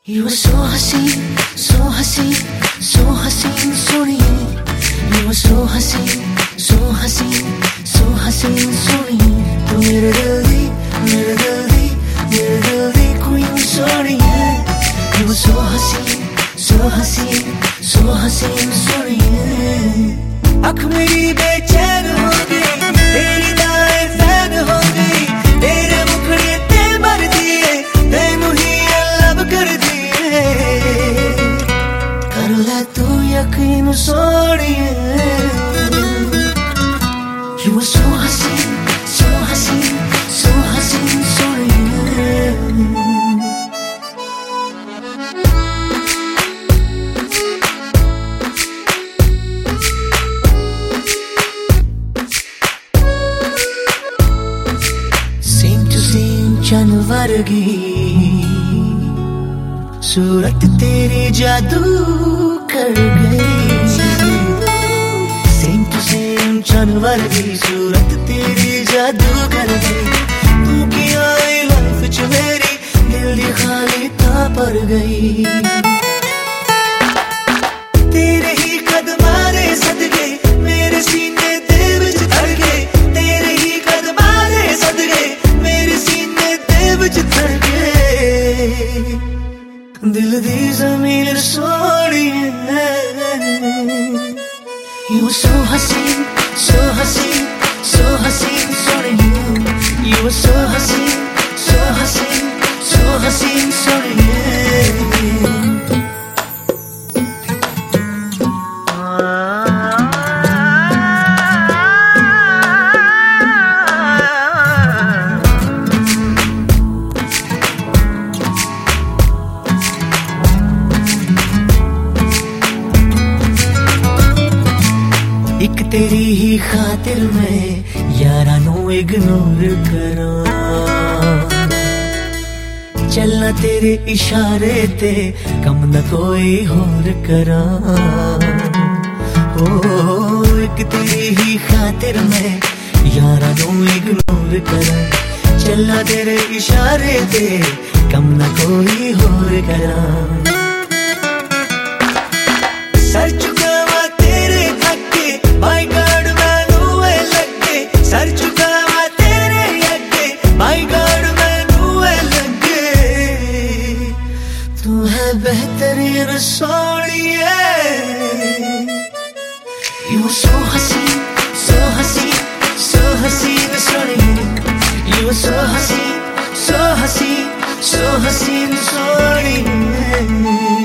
You were so huseen, so huseen, so huseen, सोनिए। You were so huseen, so huseen, so huseen, सोनिए। तू मेरे दिल दी, मेरे दिल दी, मेरे दिल दी queen सोनिए। You were so huseen, so huseen, so huseen, सोनिए। आँख मेरी बेचैन हो गई, तेरी दाएं फैन हो गई, तेरे मुखड़े ते मर दिए, तेनू ही लब कर दिए। कर ले तू यकीन सोनिए। You were so huseen, so huseen, so huseen, सोनिए। चन वर्गी सूरत तेरी जादू कर गई। सेम टू सेम चन वर्गी सूरत तेरी जादू कर गई। तू की आई लाइफ च मेरी दिल दी खाली था पर गई। तेरे ही कदमां दे सदके मेरे सीने दे विच धड़ गए। तेरे ही कदमां दे सदके मेरे सीने विच धड़ गए। दिल दी ज़मीन सोनिए। You were so huseen, so huseen, so huseen, सोनिए। You were so huseen, so huseen, so huseen, सोनिए। एक तेरी ही खातिर मैं यारा नू इग्नोर करा। चलना तेरे इशारे ते कम न कोई होर करा। ओ एक तेरी ही खातिर मैं यारा नू इग्नोर करा। चलना तेरे इशारे ते कम न कोई होर करा। सर चुकावा तेरे अगे माय गॉड मैनू ए लगे। सर चुकावा तेरे अगे माय गॉड मैनू ए लगे। तू है बेहतरीन सोनिए। You were so huseen, so huseen, so huseen, सोनिए। You were so huseen, so huseen, so huseen, सोनिए।